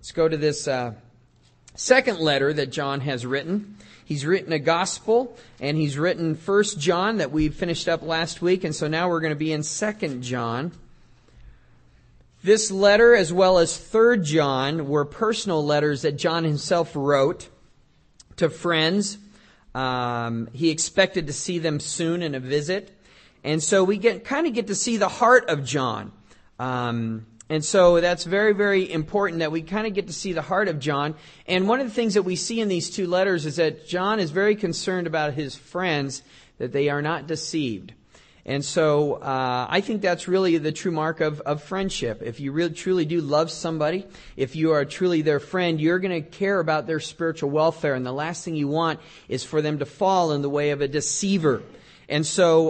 Let's go to this second letter that John has written. He's written a gospel, and he's written 1 John that we finished up last week, and so now we're going to be in 2 John. This letter, as well as 3 John, were personal letters that John himself wrote to friends. He expected to see them soon in a visit. And so we get to see the heart of John. And so that's very, very important that we kind of get to see the heart of John. And one of the things that we see in these two letters is that John is very concerned about his friends, that they are not deceived. And so I think that's really the true mark of friendship. If you really truly do love somebody, if you are truly their friend, you're going to care about their spiritual welfare. And the last thing you want is for them to fall in the way of a deceiver. And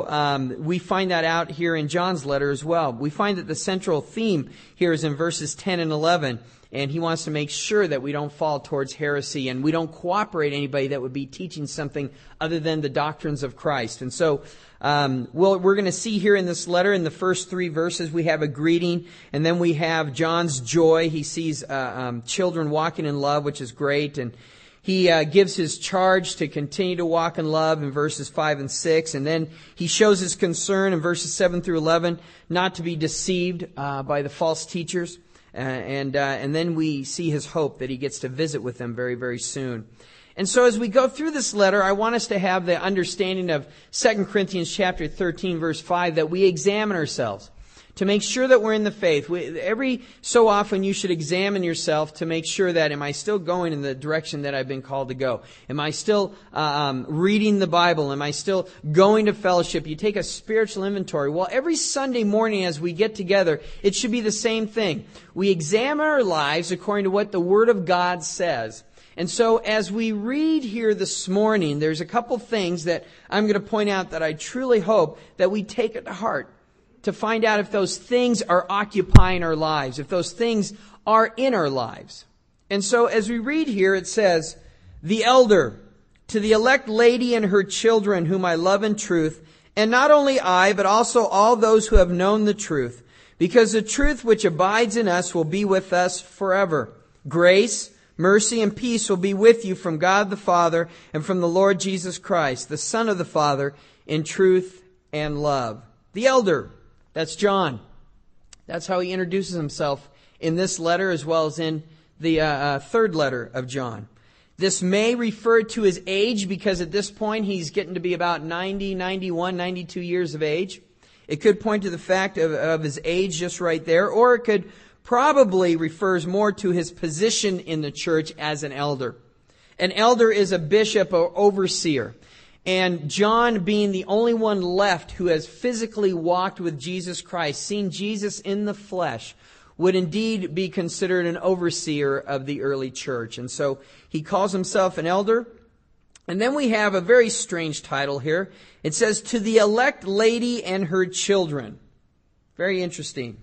so we find that out here in John's letter as well. We find that the central theme here is in verses 10 and 11. And he wants to make sure that we don't fall towards heresy and we don't cooperate anybody that would be teaching something other than the doctrines of Christ. And so we're going to see here in this letter, in the first 3 verses, we have a greeting. And then we have John's joy. He sees children walking in love, which is great. And he gives his charge to continue to walk in love in verses 5 and 6. And then he shows his concern in verses 7 through 11 not to be deceived by the false teachers. And then we see his hope that he gets to visit with them very, very soon. And so as we go through this letter, I want us to have the understanding of 2 Corinthians chapter 13, verse 5, that we examine ourselves to make sure that we're in the faith. Every so often you should examine yourself to make sure that, am I still going in the direction that I've been called to go? Am I still reading the Bible? Am I still going to fellowship? You take a spiritual inventory. Well, every Sunday morning as we get together, it should be the same thing. We examine our lives according to what the Word of God says. And so as we read here this morning, there's a couple things that I'm going to point out that I truly hope that we take it to heart, to find out if those things are occupying our lives, if those things are in our lives. And so as we read here, it says, "The elder, to the elect lady and her children, whom I love in truth, and not only I, but also all those who have known the truth, because the truth which abides in us will be with us forever. Grace, mercy, and peace will be with you from God the Father and from the Lord Jesus Christ, the Son of the Father, in truth and love." The elder, that's John. That's how he introduces himself in this letter as well as in the third letter of John. This may refer to his age because at this point he's getting to be about 90, 91, 92 years of age. It could point to the fact of his age just right there, or it could probably refers more to his position in the church as an elder. An elder is a bishop or overseer. And John, being the only one left who has physically walked with Jesus Christ, seen Jesus in the flesh, would indeed be considered an overseer of the early church. And so he calls himself an elder. And then we have a very strange title here. It says, "To the elect lady and her children." Very interesting.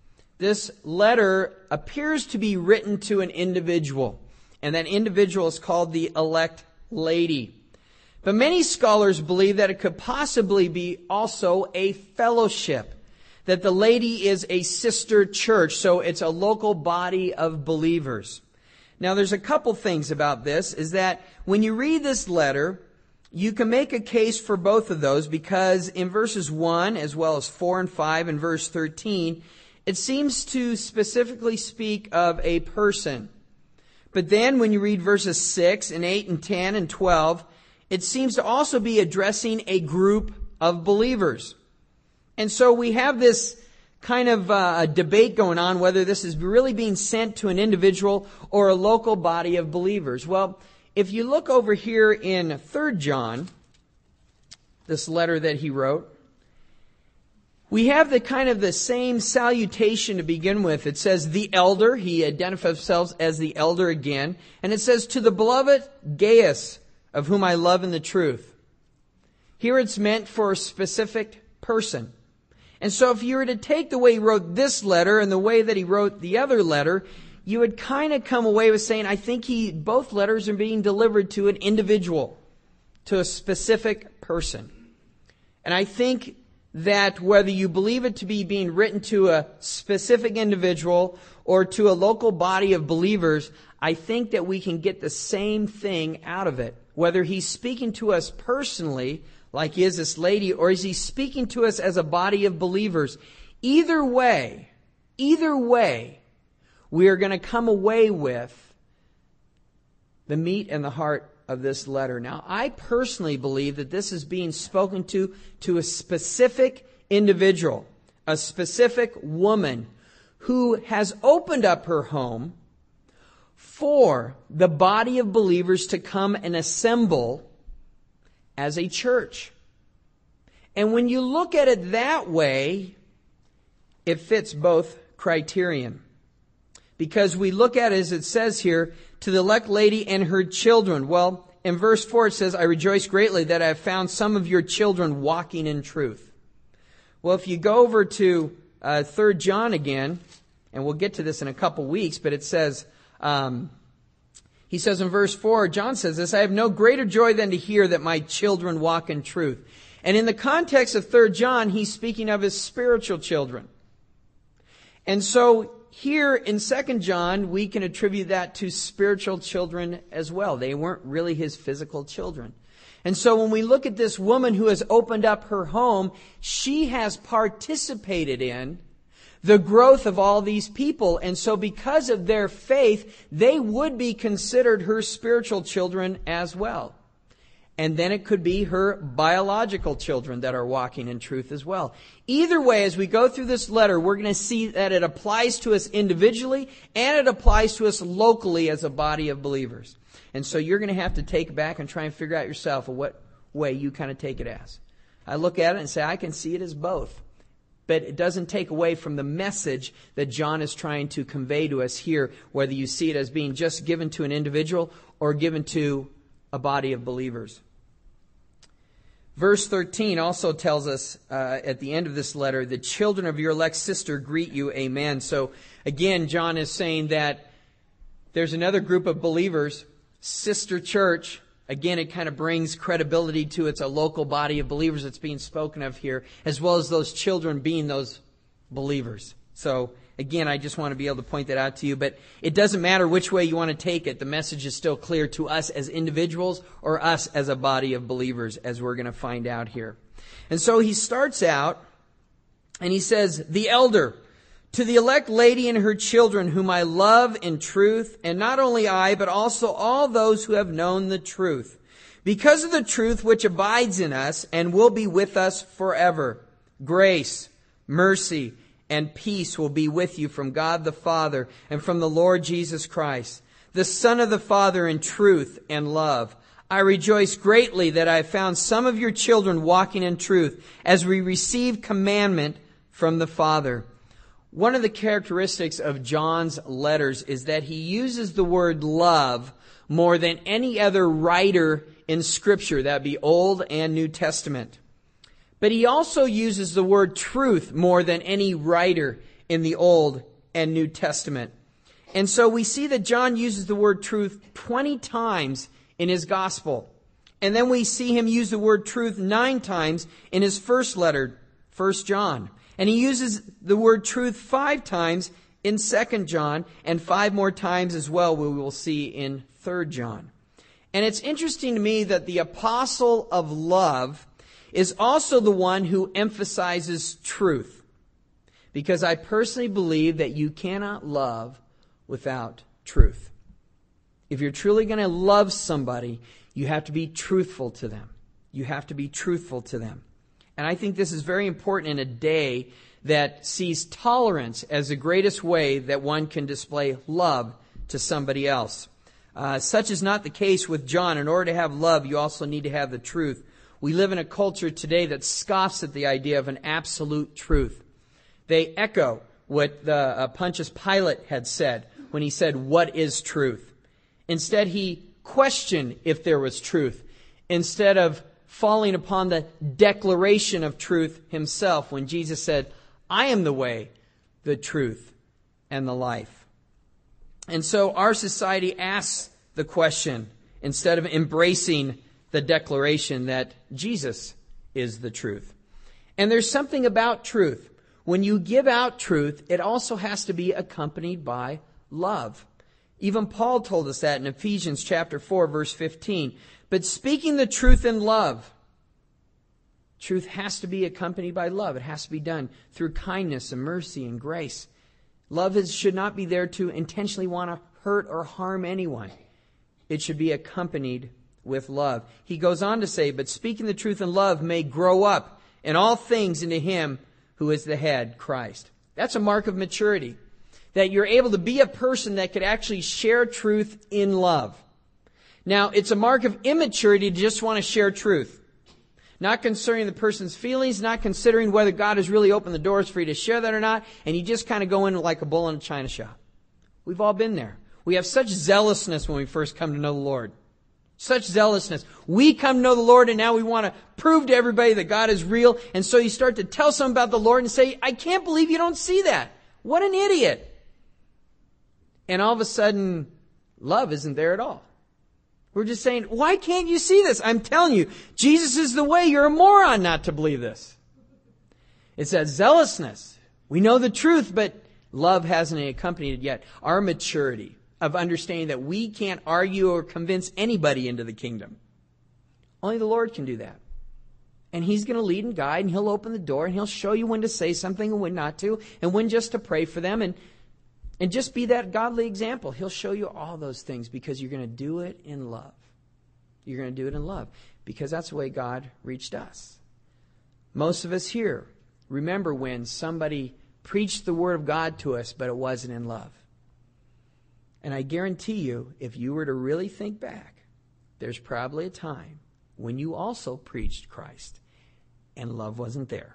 This letter appears to be written to an individual, and that individual is called the elect lady. But many scholars believe that it could possibly be also a fellowship, that the lady is a sister church, so it's a local body of believers. Now there's a couple things about this, is that when you read this letter, you can make a case for both of those, because in verses 1 as well as 4 and 5 and verse 13, it seems to specifically speak of a person. But then when you read verses 6 and 8 and 10 and 12, it seems to also be addressing a group of believers. And so we have this kind of a debate going on whether this is really being sent to an individual or a local body of believers. Well, if you look over here in 3 John, this letter that he wrote, we have the same salutation to begin with. It says, "The elder," he identifies himself as the elder again, and it says, "To the beloved Gaius, of whom I love in the truth." Here it's meant for a specific person. And so if you were to take the way he wrote this letter and the way that he wrote the other letter, you would kind of come away with saying, I think both letters are being delivered to an individual, to a specific person. And I think that whether you believe it to be being written to a specific individual or to a local body of believers, I think that we can get the same thing out of it. Whether he's speaking to us personally, like he is this lady, or is he speaking to us as a body of believers? Either way, we are going to come away with the meat and the heart of this letter. Now, I personally believe that this is being spoken to a specific individual, a specific woman who has opened up her home for the body of believers to come and assemble as a church. And when you look at it that way, it fits both criterion. Because we look at it as it says here, to the elect lady and her children. Well, in verse 4 it says, I rejoice greatly that I have found some of your children walking in truth. Well, if you go over to 3 John again, and we'll get to this in a couple weeks, but it says, he says in verse 4, John says this, I have no greater joy than to hear that my children walk in truth. And in the context of 3 John, he's speaking of his spiritual children. And so here in 2 John, we can attribute that to spiritual children as well. They weren't really his physical children. And so when we look at this woman who has opened up her home, she has participated in the growth of all these people. And so because of their faith, they would be considered her spiritual children as well. And then it could be her biological children that are walking in truth as well. Either way, as we go through this letter, we're going to see that it applies to us individually and it applies to us locally as a body of believers. And so you're going to have to take it back and try and figure out yourself what way you kind of take it as. I look at it and say, I can see it as both. But it doesn't take away from the message that John is trying to convey to us here, whether you see it as being just given to an individual or given to a body of believers. Verse 13 also tells us at the end of this letter, the children of your elect sister greet you, amen. So again, John is saying that there's another group of believers, sister church. Again, it kind of brings credibility to it's a local body of believers that's being spoken of here, as well as those children being those believers. So again, I just want to be able to point that out to you, but it doesn't matter which way you want to take it. The message is still clear to us as individuals or us as a body of believers, as we're going to find out here. And so he starts out and he says, the elder, to the elect lady and her children, whom I love in truth, and not only I, but also all those who have known the truth, because of the truth which abides in us and will be with us forever. Grace, mercy, and peace will be with you from God the Father and from the Lord Jesus Christ, the Son of the Father in truth and love. I rejoice greatly that I have found some of your children walking in truth as we receive commandment from the Father. One of the characteristics of John's letters is that he uses the word love more than any other writer in Scripture, that be Old and New Testament. But he also uses the word truth more than any writer in the Old and New Testament. And so we see that John uses the word truth 20 times in his gospel. And then we see him use the word truth 9 times in his first letter, 1 John. And he uses the word truth 5 times in 2 John and 5 more times as well, we will see in 3 John. And it's interesting to me that the apostle of love is also the one who emphasizes truth. Because I personally believe that you cannot love without truth. If you're truly going to love somebody, you have to be truthful to them. You have to be truthful to them. And I think this is very important in a day that sees tolerance as the greatest way that one can display love to somebody else. Such is not the case with John. In order to have love, you also need to have the truth. We live in a culture today that scoffs at the idea of an absolute truth. They echo what Pontius Pilate had said when he said, "What is truth?" Instead, he questioned if there was truth, instead of falling upon the declaration of truth himself when Jesus said, "I am the way, the truth, and the life." And so our society asks the question instead of embracing the declaration that Jesus is the truth. And there's something about truth. When you give out truth, it also has to be accompanied by love. Even Paul told us that in Ephesians chapter 4, verse 15. But speaking the truth in love, truth has to be accompanied by love. It has to be done through kindness and mercy and grace. Love should not be there to intentionally want to hurt or harm anyone. It should be accompanied with love. He goes on to say, but speaking the truth in love may grow up in all things into Him who is the head, Christ. That's a mark of maturity. That you're able to be a person that could actually share truth in love. Now, it's a mark of immaturity to just want to share truth. Not concerning the person's feelings, not considering whether God has really opened the doors for you to share that or not, and you just kind of go in like a bull in a china shop. We've all been there. We have such zealousness when we first come to know the Lord. Such zealousness. We come to know the Lord and now we want to prove to everybody that God is real. And so you start to tell someone about the Lord and say, I can't believe you don't see that. What an idiot. And all of a sudden, love isn't there at all. We're just saying, why can't you see this? I'm telling you, Jesus is the way. You're a moron not to believe this. It's that zealousness. We know the truth, but love hasn't accompanied it yet. Our maturity of understanding that we can't argue or convince anybody into the kingdom. Only the Lord can do that. And He's going to lead and guide, and He'll open the door, and He'll show you when to say something and when not to, and when just to pray for them, and just be that godly example. He'll show you all those things because you're going to do it in love. You're going to do it in love because that's the way God reached us. Most of us here remember when somebody preached the Word of God to us, but it wasn't in love. And I guarantee you, if you were to really think back, there's probably a time when you also preached Christ and love wasn't there.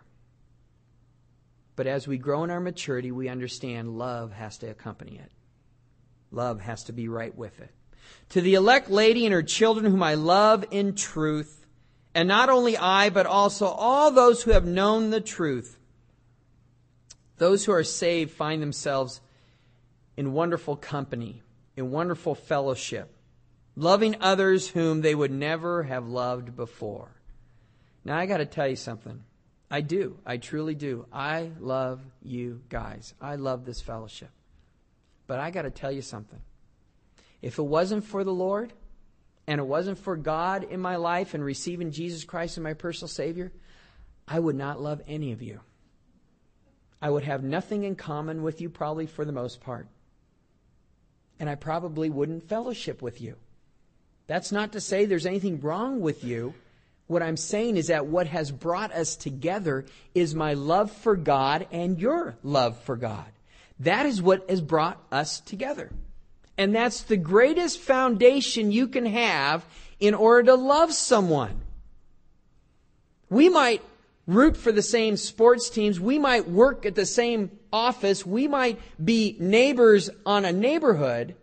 But as we grow in our maturity, we understand love has to accompany it. Love has to be right with it. To the elect lady and her children whom I love in truth, and not only I, but also all those who have known the truth. Those who are saved find themselves in wonderful company, in wonderful fellowship, loving others whom they would never have loved before. Now, I got to tell you something. I do. I truly do. I love you guys. I love this fellowship. But I got to tell you something. If it wasn't for the Lord, and it wasn't for God in my life and receiving Jesus Christ as my personal Savior, I would not love any of you. I would have nothing in common with you probably for the most part. And I probably wouldn't fellowship with you. That's not to say there's anything wrong with you. What I'm saying is that what has brought us together is my love for God and your love for God. That is what has brought us together. And that's the greatest foundation you can have in order to love someone. We might root for the same sports teams. We might work at the same office. We might be neighbors on a neighborhood.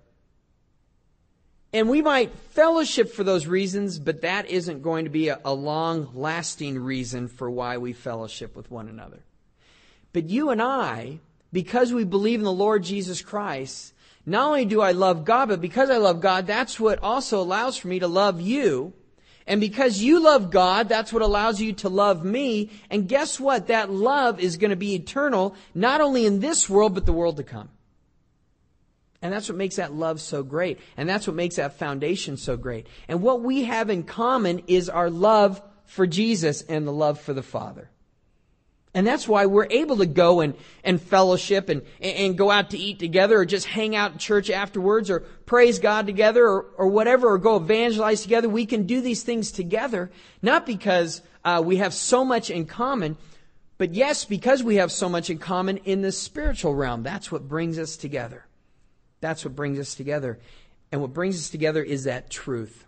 And we might fellowship for those reasons, but that isn't going to be a long-lasting reason for why we fellowship with one another. But you and I, because we believe in the Lord Jesus Christ, not only do I love God, but because I love God, that's what also allows for me to love you. And because you love God, that's what allows you to love me. And guess what? That love is going to be eternal, not only in this world, but the world to come. And that's what makes that love so great. And that's what makes that foundation so great. And what we have in common is our love for Jesus and the love for the Father. And that's why we're able to go and fellowship and go out to eat together or just hang out in church afterwards or praise God together or whatever, or go evangelize together. We can do these things together, not because we have so much in common, but yes, because we have so much in common in the spiritual realm. That's what brings us together. That's what brings us together. And what brings us together is that truth.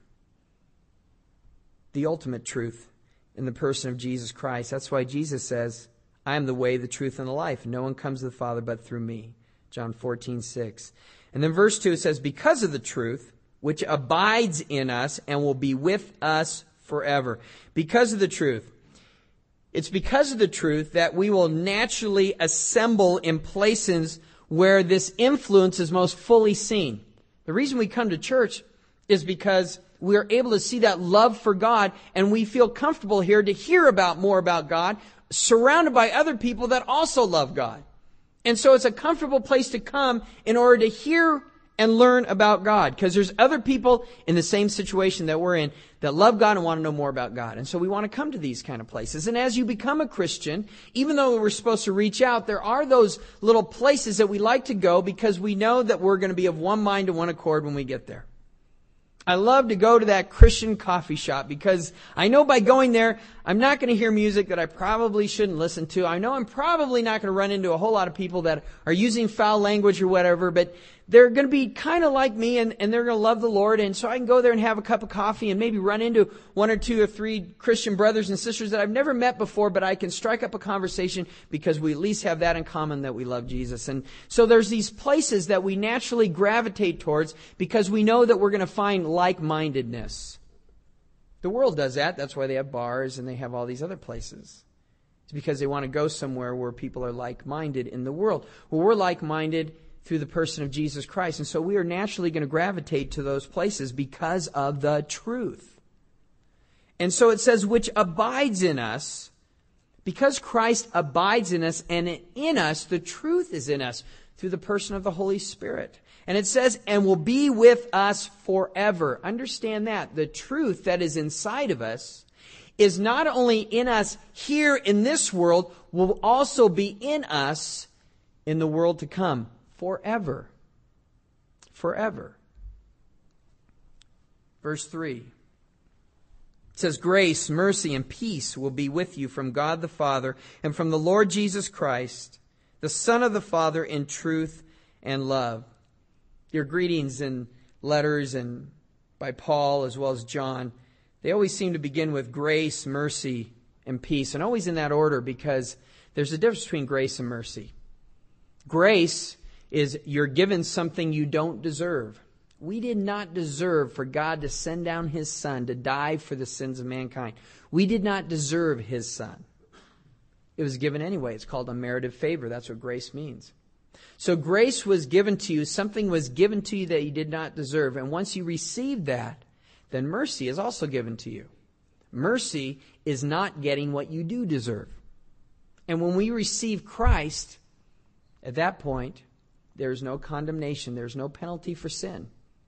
The ultimate truth in the person of Jesus Christ. That's why Jesus says, I am the way, the truth, and the life. No one comes to the Father but through me. John 14:6. And then verse 2 says, because of the truth, which abides in us and will be with us forever. Because of the truth. It's because of the truth that we will naturally assemble in places where this influence is most fully seen. The reason we come to church is because we are able to see that love for God, and we feel comfortable here to hear more about God, surrounded by other people that also love God. And so it's a comfortable place to come in order to hear and learn about God, because there's other people in the same situation that we're in that love God and want to know more about God. And so we want to come to these kind of places. And as you become a Christian, even though we're supposed to reach out, there are those little places that we like to go because we know that we're going to be of one mind and one accord when we get there. I love to go to that Christian coffee shop because I know by going there, I'm not going to hear music that I probably shouldn't listen to. I know I'm probably not going to run into a whole lot of people that are using foul language or whatever, but they're going to be kind of like me and they're going to love the Lord. And so I can go there and have a cup of coffee and maybe run into one or two or three Christian brothers and sisters that I've never met before, but I can strike up a conversation because we at least have that in common, that we love Jesus. And so there's these places that we naturally gravitate towards because we know that we're going to find like-mindedness. The world does that. That's why they have bars and they have all these other places. It's because they want to go somewhere where people are like-minded in the world. Well, we're like-minded through the person of Jesus Christ. And so we are naturally going to gravitate to those places because of the truth. And so it says, which abides in us. Because Christ abides in us, and in us, the truth is in us through the person of the Holy Spirit. And it says, and will be with us forever. Understand that. The truth that is inside of us is not only in us here in this world, will also be in us in the world to come. Forever. Forever. Verse 3. It says, grace, mercy, and peace will be with you from God the Father and from the Lord Jesus Christ, the Son of the Father, in truth and love. Your greetings and letters and by Paul as well as John, they always seem to begin with grace, mercy, and peace. And always in that order because there's a difference between grace and mercy. Grace is you're given something you don't deserve. We did not deserve for God to send down His Son to die for the sins of mankind. We did not deserve His Son. It was given anyway. It's called unmerited favor. That's what grace means. So grace was given to you. Something was given to you that you did not deserve. And once you received that, then mercy is also given to you. Mercy is not getting what you do deserve. And when we receive Christ, at that point, there's no condemnation. There's no penalty for sin.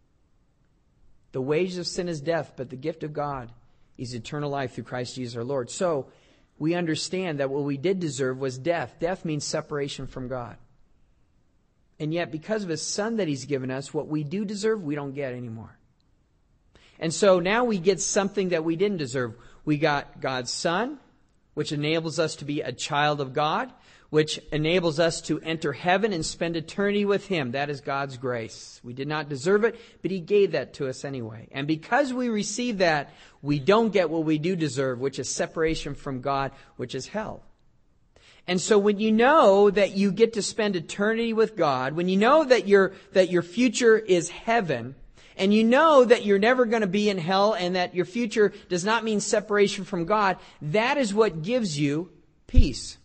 The wages of sin is death, but the gift of God is eternal life through Christ Jesus our Lord. So we understand that what we did deserve was death. Death means separation from God. And yet, because of His Son that He's given us, what we do deserve, we don't get anymore. And so now we get something that we didn't deserve. We got God's Son, which enables us to be a child of God, which enables us to enter heaven and spend eternity with Him. That is God's grace. We did not deserve it, but He gave that to us anyway. And because we receive that, we don't get what we do deserve, which is separation from God, which is hell. And so when you know that you get to spend eternity with God, when you know that your future is heaven, and you know that you're never going to be in hell and that your future does not mean separation from God, that is what gives you peace.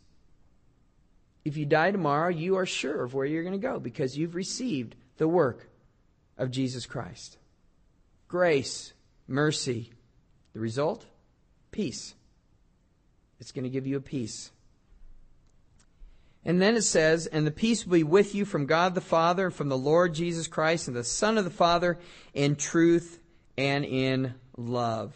If you die tomorrow, you are sure of where you're going to go because you've received the work of Jesus Christ. Grace, mercy. The result? Peace. It's going to give you a peace. And then it says, and the peace will be with you from God the Father and from the Lord Jesus Christ and the Son of the Father in truth and in love.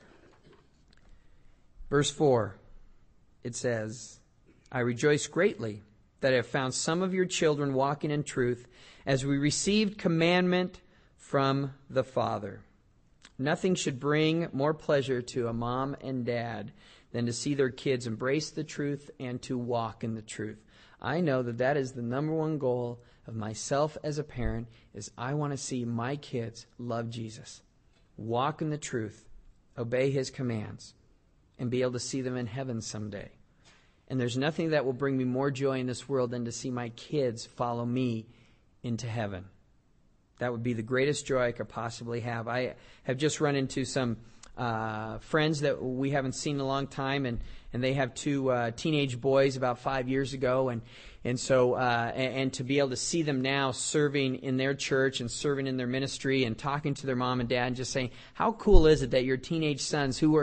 Verse 4, it says, I rejoice greatly that I have found some of your children walking in truth as we received commandment from the Father. Nothing should bring more pleasure to a mom and dad than to see their kids embrace the truth and to walk in the truth. I know that that is the number one goal of myself as a parent, is I want to see my kids love Jesus, walk in the truth, obey His commands, and be able to see them in heaven someday. And there's nothing that will bring me more joy in this world than to see my kids follow me into heaven. That would be the greatest joy I could possibly have. I have just run into some friends that we haven't seen in a long time, and they have two teenage boys about 5 years ago, and so to be able to see them now serving in their church and serving in their ministry and talking to their mom and dad and just saying, how cool is it that your teenage sons who were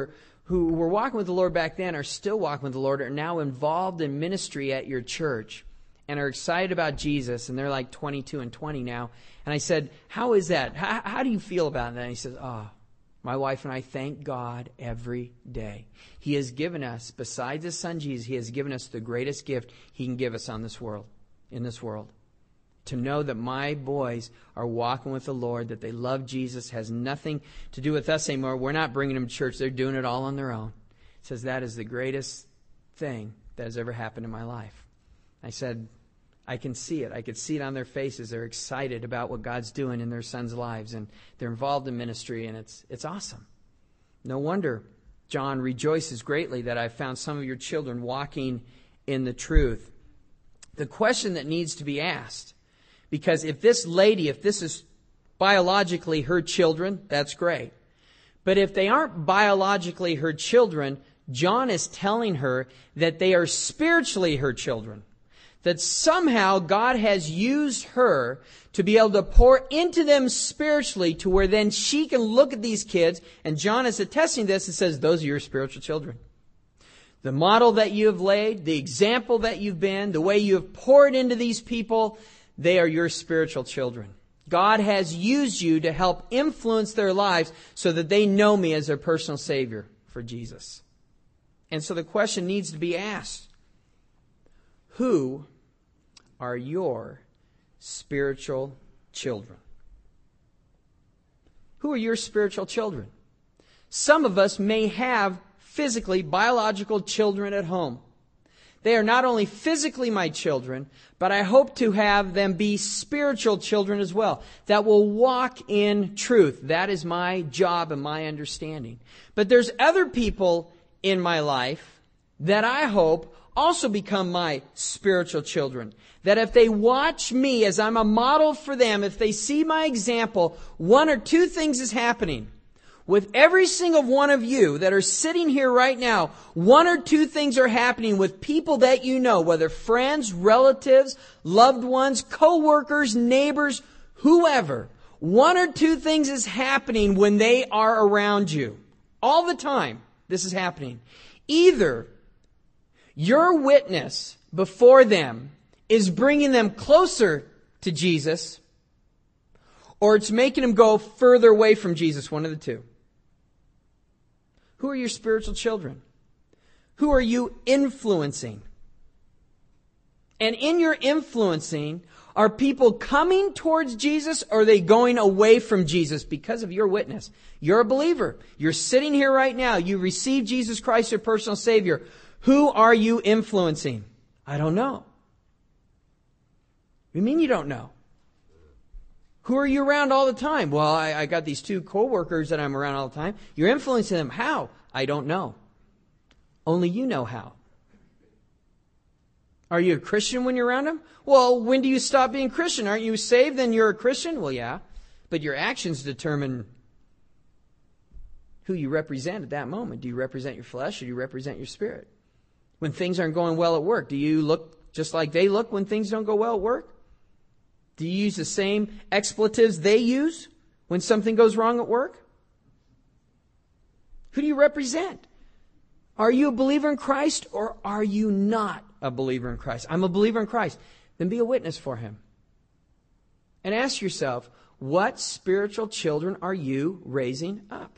who were walking with the Lord back then, are still walking with the Lord, are now involved in ministry at your church and are excited about Jesus, and they're like 22 and 20 now. And I said, how is that? How do you feel about that? And he says, my wife and I thank God every day. He has given us, besides His Son Jesus, He has given us the greatest gift He can give us in this world. To know that my boys are walking with the Lord, that they love Jesus, has nothing to do with us anymore. We're not bringing them to church. They're doing it all on their own. It says that is the greatest thing that has ever happened in my life. I said, I can see it. I could see it on their faces. They're excited about what God's doing in their sons' lives, and they're involved in ministry, and it's awesome. No wonder John rejoices greatly that I found some of your children walking in the truth. The question that needs to be asked, because if this is biologically her children, that's great. But if they aren't biologically her children, John is telling her that they are spiritually her children. That somehow God has used her to be able to pour into them spiritually to where then she can look at these kids, and John is attesting this and says, those are your spiritual children. The model that you have laid, the example that you've been, the way you have poured into these people, they are your spiritual children. God has used you to help influence their lives so that they know me as their personal Savior for Jesus. And so the question needs to be asked, who are your spiritual children? Who are your spiritual children? Some of us may have physically biological children at home. They are not only physically my children, but I hope to have them be spiritual children as well, that will walk in truth. That is my job and my understanding. But there's other people in my life that I hope also become my spiritual children. That if they watch me as I'm a model for them, if they see my example, one or two things is happening. With every single one of you that are sitting here right now, one or two things are happening with people that you know, whether friends, relatives, loved ones, co-workers, neighbors, whoever. One or two things is happening when they are around you. All the time, this is happening. Either your witness before them is bringing them closer to Jesus, or it's making them go further away from Jesus, one of the two. Who are your spiritual children? Who are you influencing? And in your influencing, are people coming towards Jesus, or are they going away from Jesus because of your witness? You're a believer. You're sitting here right now. You received Jesus Christ, your personal Savior. Who are you influencing? I don't know. What do you mean you don't know? Who are you around all the time? Well, I got these two co-workers that I'm around all the time. You're influencing them. How? I don't know. Only you know how. Are you a Christian when you're around them? Well, when do you stop being Christian? Aren't you saved? Then you're a Christian? Well, yeah. But your actions determine who you represent at that moment. Do you represent your flesh, or do you represent your spirit? When things aren't going well at work, do you look just like they look when things don't go well at work? Do you use the same expletives they use when something goes wrong at work? Who do you represent? Are you a believer in Christ, or are you not a believer in Christ? I'm a believer in Christ. Then be a witness for Him. And ask yourself, what spiritual children are you raising up?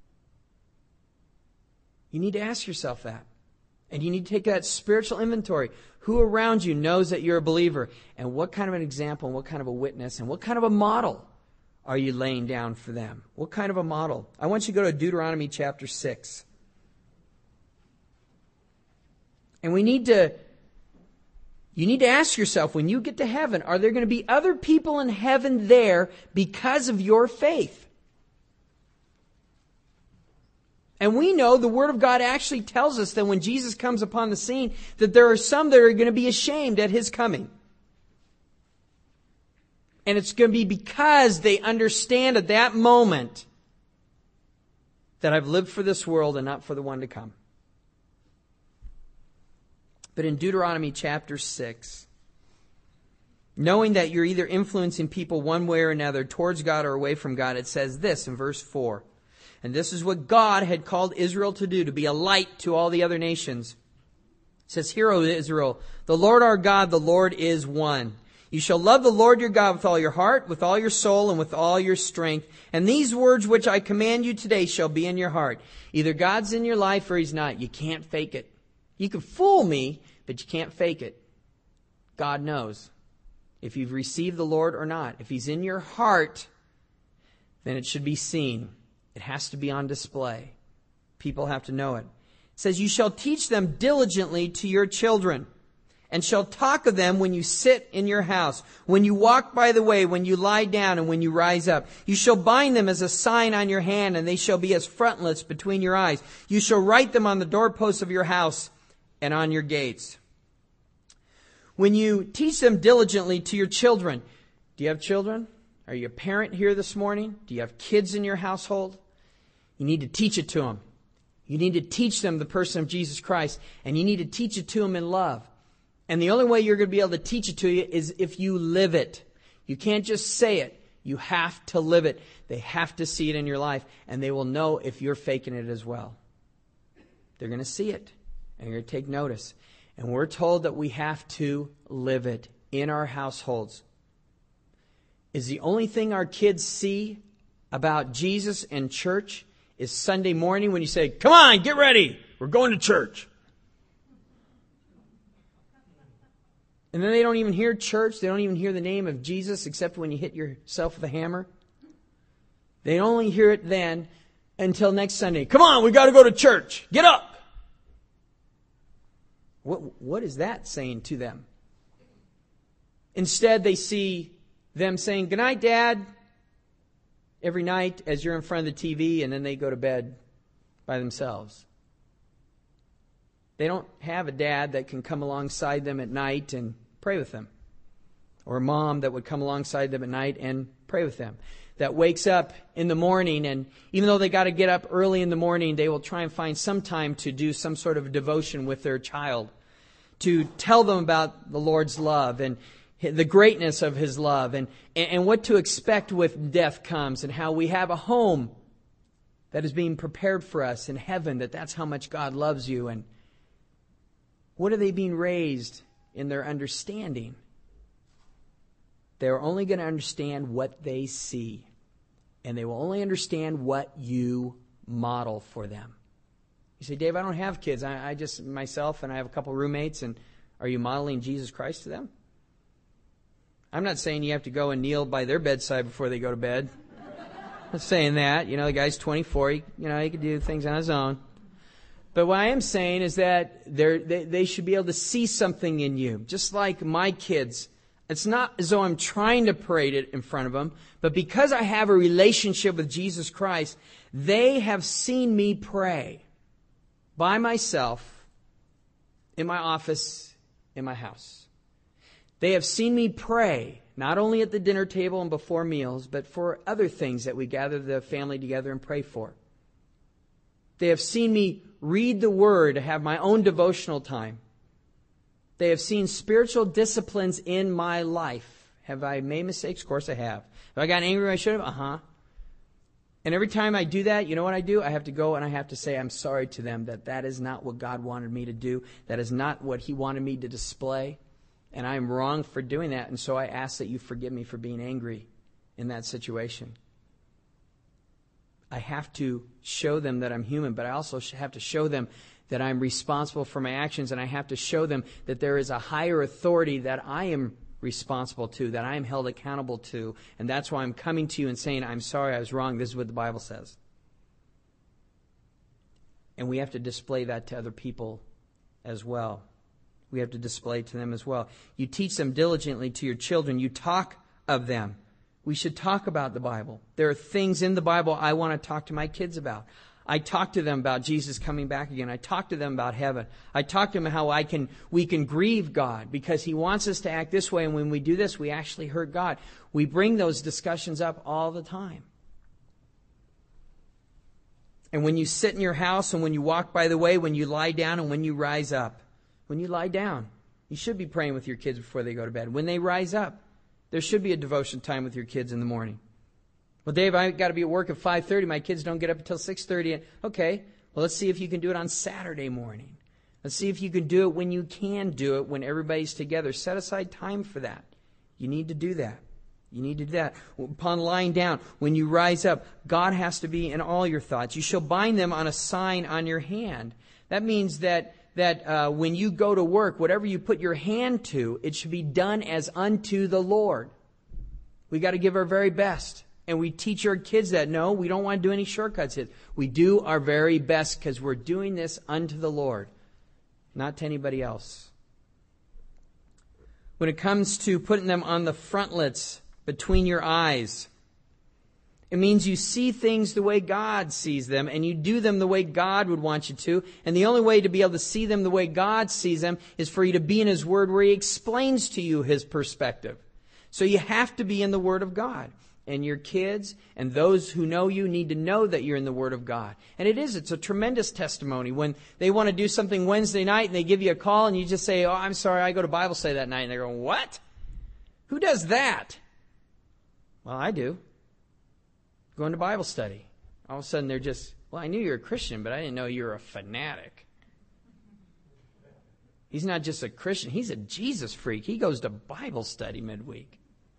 You need to ask yourself that. And you need to take that spiritual inventory. Who around you knows that you're a believer? And what kind of an example, and what kind of a witness, and what kind of a model are you laying down for them? What kind of a model? I want you to go to Deuteronomy chapter 6. And you need to ask yourself, when you get to heaven, are there going to be other people in heaven there because of your faith? And we know the Word of God actually tells us that when Jesus comes upon the scene, that there are some that are going to be ashamed at His coming. And it's going to be because they understand at that moment that I've lived for this world and not for the one to come. But in Deuteronomy chapter 6, knowing that you're either influencing people one way or another towards God or away from God, it says this in verse 4. And this is what God had called Israel to do, to be a light to all the other nations. It says, Hear, O Israel, the Lord our God, the Lord is one. You shall love the Lord your God with all your heart, with all your soul, and with all your strength. And these words which I command you today shall be in your heart. Either God's in your life or He's not. You can't fake it. You can fool me, but you can't fake it. God knows if you've received the Lord or not. If He's in your heart, then it should be seen. It has to be on display. People have to know it. It says, You shall teach them diligently to your children, and shall talk of them when you sit in your house, when you walk by the way, when you lie down, and when you rise up. You shall bind them as a sign on your hand, and they shall be as frontlets between your eyes. You shall write them on the doorposts of your house and on your gates. When you teach them diligently to your children. Do you have children? Are you a parent here this morning? Do you have kids in your household? You need to teach it to them. You need to teach them the person of Jesus Christ, and you need to teach it to them in love. And the only way you're going to be able to teach it to you is if you live it. You can't just say it. You have to live it. They have to see it in your life, and they will know if you're faking it as well. They're going to see it, and you're going to take notice. And we're told that we have to live it in our households. Is the only thing our kids see about Jesus and church is Sunday morning when you say, Come on, get ready. We're going to church. And then they don't even hear church. They don't even hear the name of Jesus except when you hit yourself with a hammer. They only hear it then until next Sunday. Come on, we got to go to church. Get up. What is that saying to them? Instead, they see them saying, Good night, Dad, every night as you're in front of the TV, and then they go to bed by themselves. They don't have a dad that can come alongside them at night and pray with them. Or a mom that would come alongside them at night and pray with them. That wakes up in the morning, and even though they got to get up early in the morning, they will try and find some time to do some sort of devotion with their child. To tell them about the Lord's love and the greatness of His love and what to expect when death comes, and how we have a home that is being prepared for us in heaven, that's how much God loves you. And what are they being raised in their understanding? They're only going to understand what they see. And they will only understand what you model for them. You say, Dave, I don't have kids. I just, myself, and I have a couple roommates. And are you modeling Jesus Christ to them? I'm not saying you have to go and kneel by their bedside before they go to bed. I'm not saying that. You know, the guy's 24. He can do things on his own. But what I am saying is that they should be able to see something in you. Just like my kids. It's not as though I'm trying to parade it in front of them, but because I have a relationship with Jesus Christ, they have seen me pray by myself in my office, in my house. They have seen me pray, not only at the dinner table and before meals, but for other things that we gather the family together and pray for. They have seen me read the Word, have my own devotional time. They have seen spiritual disciplines in my life. Have I made mistakes? Of course I have. Have I gotten angry when I should have? Uh-huh. And every time I do that, you know what I do? I have to go and I have to say I'm sorry to them that is not what God wanted me to do. That is not what He wanted me to display. And I am wrong for doing that. And so I ask that you forgive me for being angry in that situation. I have to show them that I'm human, but I also have to show them that I'm responsible for my actions, and I have to show them that there is a higher authority that I am responsible to, that I am held accountable to, and that's why I'm coming to you and saying, I'm sorry, I was wrong, this is what the Bible says. And we have to display that to other people as well. We have to display to them as well. You teach them diligently to your children. You talk of them. We should talk about the Bible. There are things in the Bible I want to talk to my kids about. I talk to them about Jesus coming back again. I talk to them about heaven. I talk to them how we can grieve God because He wants us to act this way, and when we do this, we actually hurt God. We bring those discussions up all the time. And when you sit in your house, and when you walk by the way, when you lie down, and when you rise up. When you lie down, you should be praying with your kids before they go to bed. When they rise up, there should be a devotion time with your kids in the morning. Well, Dave, I got to be at work at 5:30. My kids don't get up until 6:30. Okay, well, let's see if you can do it on Saturday morning. Let's see if you can do it when you can do it, when everybody's together. Set aside time for that. You need to do that. You need to do that. Upon lying down, when you rise up, God has to be in all your thoughts. You shall bind them on a sign on your hand. That means that when you go to work, whatever you put your hand to, it should be done as unto the Lord. We got to give our very best. And we teach our kids that, no, we don't want to do any shortcuts. We do our very best because we're doing this unto the Lord, not to anybody else. When it comes to putting them on the frontlets between your eyes, it means you see things the way God sees them, and you do them the way God would want you to. And the only way to be able to see them the way God sees them is for you to be in His Word, where He explains to you His perspective. So you have to be in the Word of God. And your kids and those who know you need to know that you're in the Word of God. And it's a tremendous testimony when they want to do something Wednesday night and they give you a call and you just say, oh, I'm sorry, I go to Bible study that night. And they're going, what? Who does that? Well, I do. Going to Bible study. All of a sudden they're just, well, I knew you were a Christian, but I didn't know you were a fanatic. He's not just a Christian, he's a Jesus freak. He goes to Bible study midweek.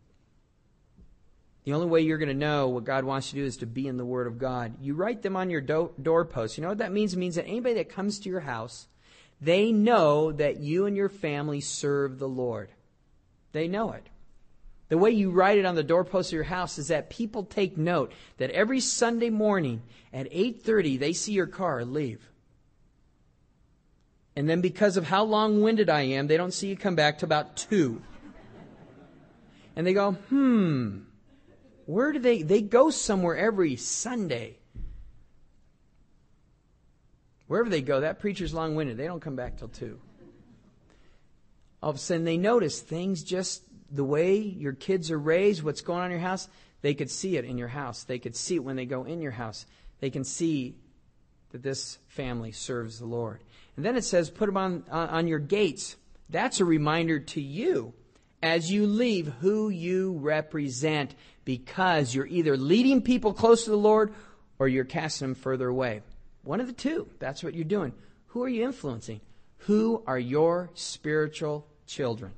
The only way you're going to know what God wants you to do is to be in the Word of God. You write them on your doorpost. You know what that means? It means that anybody that comes to your house, they know that you and your family serve the Lord. They know it. The way you write it on the doorpost of your house is that people take note that every Sunday morning at 8:30 they see your car leave. And then because of how long-winded I am, they don't see you come back till about 2. And they go, where do they go somewhere every Sunday. Wherever they go, that preacher's long-winded. They don't come back till 2. All of a sudden they notice things just the way your kids are raised, what's going on in your house, they could see it in your house. They could see it when they go in your house. They can see that this family serves the Lord. And then it says, put them on your gates. That's a reminder to you as you leave who you represent, because you're either leading people close to the Lord or you're casting them further away. One of the two. That's what you're doing. Who are you influencing? Who are your spiritual children?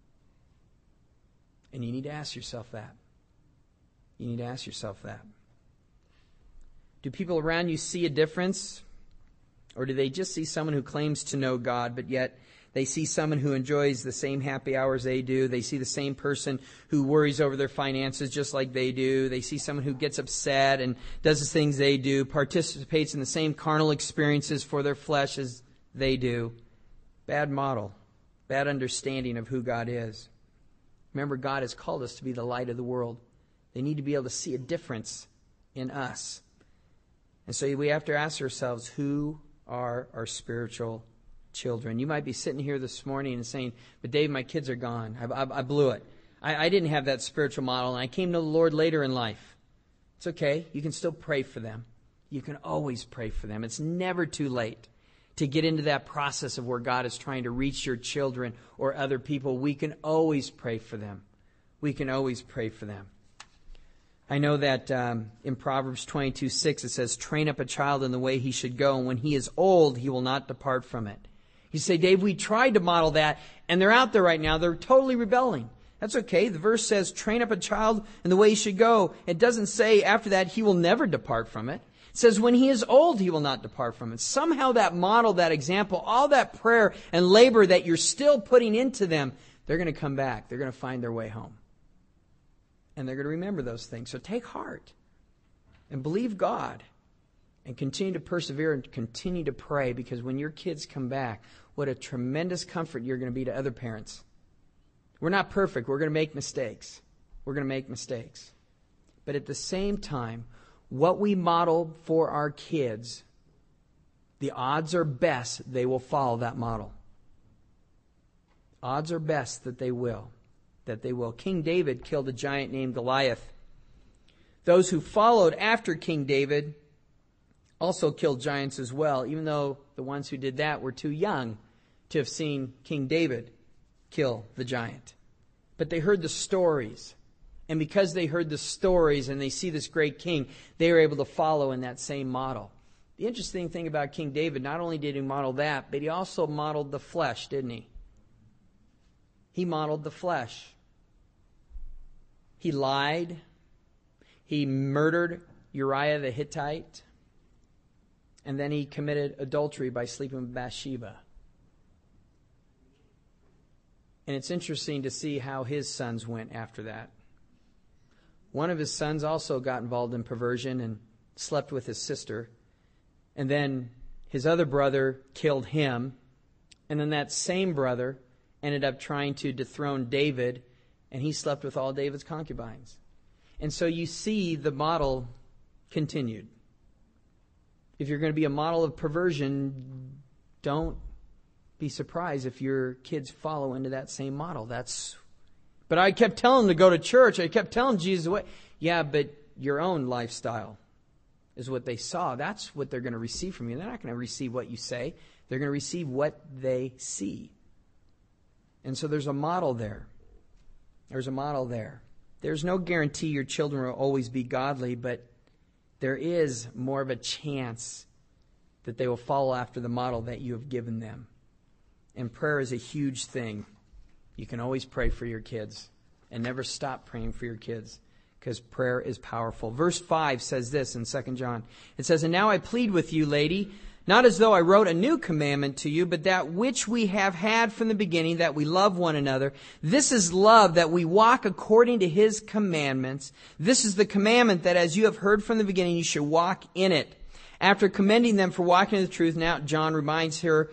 And you need to ask yourself that. You need to ask yourself that. Do people around you see a difference? Or do they just see someone who claims to know God, but yet they see someone who enjoys the same happy hours they do? They see the same person who worries over their finances just like they do. They see someone who gets upset and does the things they do, participates in the same carnal experiences for their flesh as they do. Bad model, bad understanding of who God is. Remember, God has called us to be the light of the world. They need to be able to see a difference in us. And so we have to ask ourselves, who are our spiritual children? You might be sitting here this morning and saying, but Dave, my kids are gone. I blew it. I didn't have that spiritual model, and I came to the Lord later in life. It's okay. You can still pray for them. You can always pray for them. It's never too late to get into that process of where God is trying to reach your children or other people. We can always pray for them. We can always pray for them. I know that in Proverbs 22:6 it says, train up a child in the way he should go, and when he is old, he will not depart from it. You say, Dave, we tried to model that, and they're out there right now. They're totally rebelling. That's okay. The verse says, train up a child in the way he should go. It doesn't say after that he will never depart from it. It says when he is old, he will not depart from it. Somehow that model, that example, all that prayer and labor that you're still putting into them, they're going to come back. They're going to find their way home. And they're going to remember those things. So take heart and believe God and continue to persevere and continue to pray, because when your kids come back, what a tremendous comfort you're going to be to other parents. We're not perfect. We're going to make mistakes. We're going to make mistakes. But at the same time, what we model for our kids, the odds are best they will follow that model. Odds are best that they will. King David killed a giant named Goliath. Those who followed after King David also killed giants as well, even though the ones who did that were too young to have seen King David kill the giant. But they heard the stories, And because they heard the stories and they see this great king, they were able to follow in that same model. The interesting thing about King David, not only did he model that, but he also modeled the flesh, didn't he? He modeled the flesh. He lied. He murdered Uriah the Hittite. And then he committed adultery by sleeping with Bathsheba. And it's interesting to see how his sons went after that. One of his sons also got involved in perversion and slept with his sister. And then his other brother killed him. And then that same brother ended up trying to dethrone David, and he slept with all David's concubines. And so you see the model continued. If you're going to be a model of perversion, don't be surprised if your kids follow into that same model. But I kept telling them to go to church. I kept telling Jesus the way. Yeah, but your own lifestyle is what they saw. That's what they're going to receive from you. They're not going to receive what you say. They're going to receive what they see. And so there's a model there. There's a model there. There's no guarantee your children will always be godly, but there is more of a chance that they will follow after the model that you have given them. And prayer is a huge thing. You can always pray for your kids and never stop praying for your kids because prayer is powerful. Verse 5 says this in 2 John. It says, "And now I plead with you, lady, not as though I wrote a new commandment to you, but that which we have had from the beginning, that we love one another. This is love, that we walk according to His commandments. This is the commandment that as you have heard from the beginning, you should walk in it." After commending them for walking in the truth, now John reminds her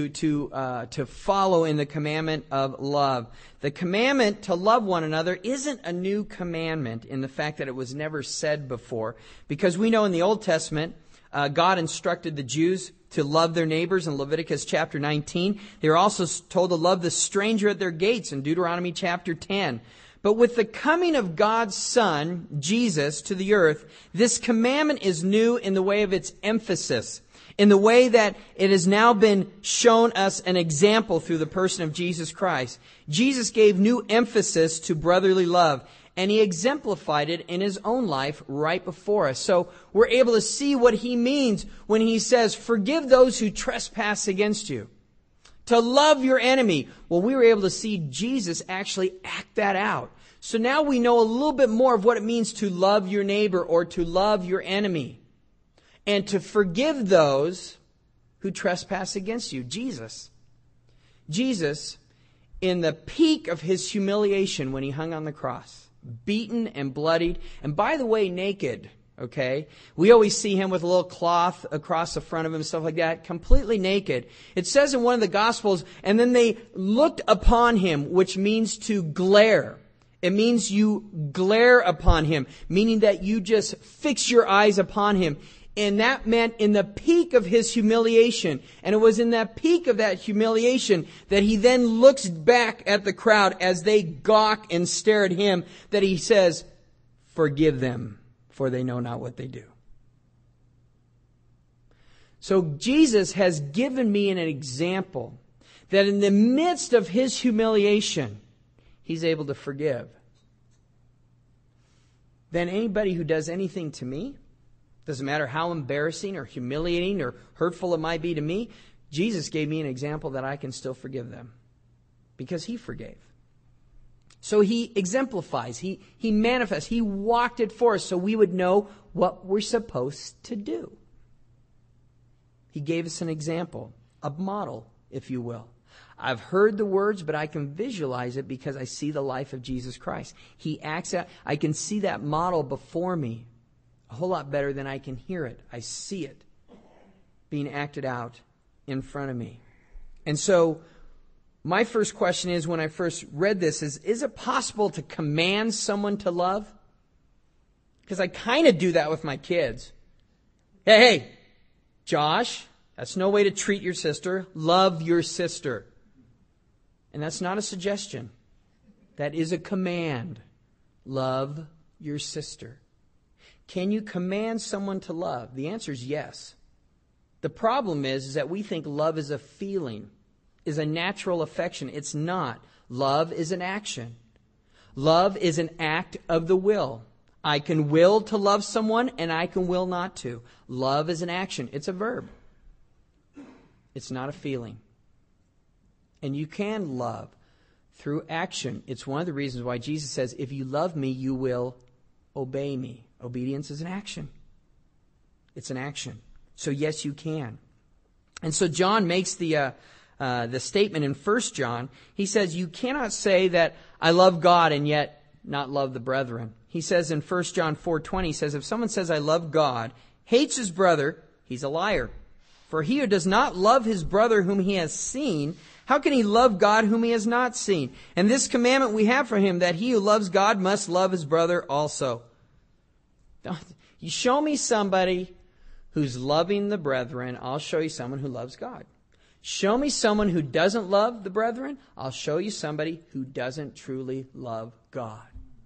to follow in the commandment of love. The commandment to love one another isn't a new commandment in the fact that it was never said before, because we know in the Old Testament, God instructed the Jews to love their neighbors in Leviticus chapter 19. They were also told to love the stranger at their gates in Deuteronomy chapter 10. But with the coming of God's Son, Jesus, to the earth, this commandment is new in the way of its emphasis, in the way that it has now been shown us an example through the person of Jesus Christ. Jesus gave new emphasis to brotherly love, and He exemplified it in His own life right before us. So we're able to see what He means when He says, "Forgive those who trespass against you." To love your enemy. Well, we were able to see Jesus actually act that out. So now we know a little bit more of what it means to love your neighbor or to love your enemy. And to forgive those who trespass against you. Jesus, in the peak of His humiliation when He hung on the cross, beaten and bloodied, and by the way, naked. Okay? We always see Him with a little cloth across the front of Him, stuff like that, completely naked. It says in one of the Gospels, and then they looked upon Him, which means to glare. It means you glare upon Him, meaning that you just fix your eyes upon Him. And that meant in the peak of His humiliation. And it was in that peak of that humiliation that He then looks back at the crowd as they gawk and stare at Him, that He says, "Forgive them, for they know not what they do." So Jesus has given me an example that in the midst of His humiliation, He's able to forgive. Then anybody who does anything to me, doesn't matter how embarrassing or humiliating or hurtful it might be to me, Jesus gave me an example that I can still forgive them because He forgave. So He exemplifies, He manifests, He walked it for us so we would know what we're supposed to do. He gave us an example, a model, if you will. I've heard the words, but I can visualize it because I see the life of Jesus Christ. He acts out, I can see that model before me a whole lot better than I can hear it. I see it being acted out in front of me. And so my first question is, when I first read this, is it possible to command someone to love? Because I kind of do that with my kids. Hey, Josh, that's no way to treat your sister. Love your sister. And that's not a suggestion. That is a command. Love your sister. Can you command someone to love? The answer is yes. The problem is that we think love is a feeling, is a natural affection. It's not. Love is an action. Love is an act of the will. I can will to love someone and I can will not to. Love is an action. It's a verb. It's not a feeling. And you can love through action. It's one of the reasons why Jesus says, if you love me, you will obey me. Obedience is an action. It's an action. So yes, you can. And so John makes the statement in 1 John. He says, you cannot say that I love God and yet not love the brethren. He says in 1 John 4:20, he says, if someone says I love God, hates his brother, he's a liar. For he who does not love his brother whom he has seen, how can he love God whom he has not seen? And this commandment we have from him, that he who loves God must love his brother also. You show me somebody who's loving the brethren, I'll show you someone who loves God. Show me someone who doesn't love the brethren, I'll show you somebody who doesn't truly love God.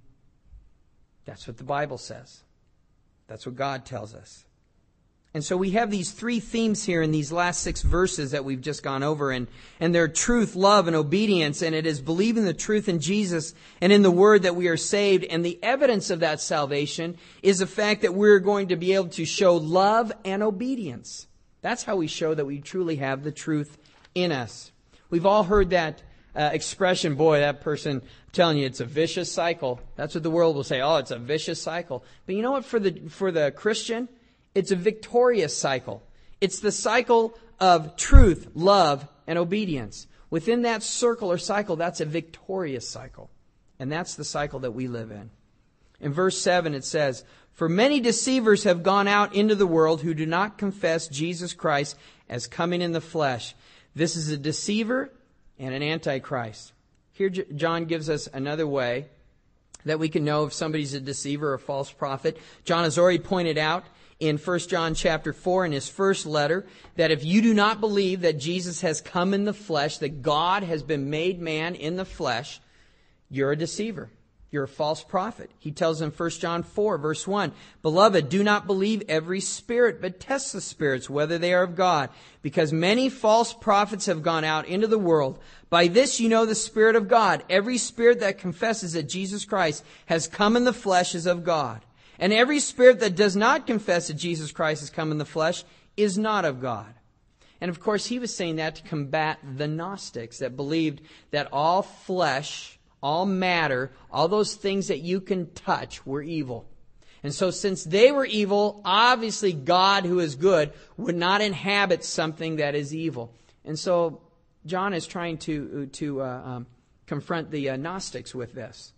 That's what the Bible says. That's what God tells us. And so we have these three themes here in these last 6 verses that we've just gone over, and they're truth, love, and obedience, and it is believing the truth in Jesus and in the Word that we are saved, and the evidence of that salvation is the fact that we're going to be able to show love and obedience. That's how we show that we truly have the truth in us. We've all heard that expression, boy, that person, I'm telling you, it's a vicious cycle. That's what the world will say, oh, it's a vicious cycle. But you know what, for the Christian, it's a victorious cycle. It's the cycle of truth, love, and obedience. Within that circle or cycle, that's a victorious cycle. And that's the cycle that we live in. In verse 7 it says, for many deceivers have gone out into the world who do not confess Jesus Christ as coming in the flesh. This is a deceiver and an antichrist. Here John gives us another way that we can know if somebody's a deceiver or a false prophet. John has already pointed out in 1 John chapter 4 in his first letter that if you do not believe that Jesus has come in the flesh, that God has been made man in the flesh, you're a deceiver. You're a false prophet. He tells in 1 John 4 verse 1, beloved, do not believe every spirit, but test the spirits whether they are of God, because many false prophets have gone out into the world. By this you know the Spirit of God. Every spirit that confesses that Jesus Christ has come in the flesh is of God. And every spirit that does not confess that Jesus Christ has come in the flesh is not of God. And of course, he was saying that to combat the Gnostics that believed that all flesh, all matter, all those things that you can touch were evil. And so since they were evil, obviously God, who is good, would not inhabit something that is evil. And so John is trying to confront the Gnostics with this.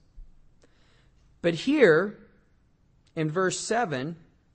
But here, in verse 7,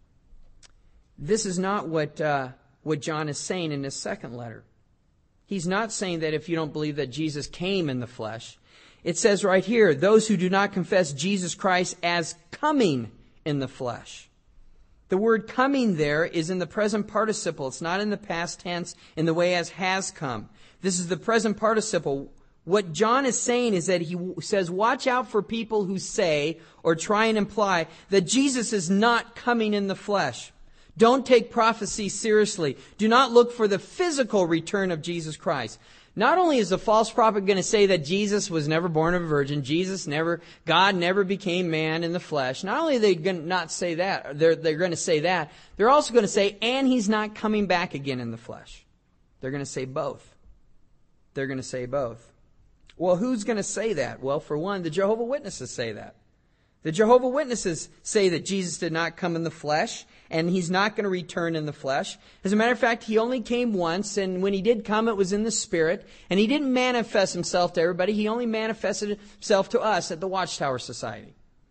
this is not what John is saying in his second letter. He's not saying that if you don't believe that Jesus came in the flesh. It says right here, those who do not confess Jesus Christ as coming in the flesh. The word coming there is in the present participle. It's not in the past tense in the way as has come. This is the present participle. What John is saying is that he says, watch out for people who say or try and imply that Jesus is not coming in the flesh. Don't take prophecy seriously. Do not look for the physical return of Jesus Christ. Not only is the false prophet going to say that Jesus was never born of a virgin, God never became man in the flesh. Not only are they going to not say that, they're going to say that, they're also going to say, and he's not coming back again in the flesh. They're going to say both. They're going to say both. Well, who's going to say that? Well, for one, the Jehovah's Witnesses say that. The Jehovah's Witnesses say that Jesus did not come in the flesh, and he's not going to return in the flesh. As a matter of fact, he only came once, and when he did come, it was in the Spirit, and he didn't manifest himself to everybody. He only manifested himself to us at the Watchtower Society.